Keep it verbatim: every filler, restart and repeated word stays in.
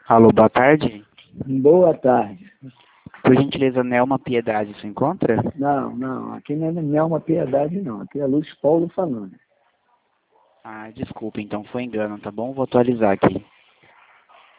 Alô, boa tarde. Boa tarde. Por gentileza, Nelma Piedade se encontra? Não, não, aqui não é Nelma Piedade, não. Aqui é Luiz Paulo falando. Ah, desculpa, então foi engano, tá bom? Vou atualizar aqui.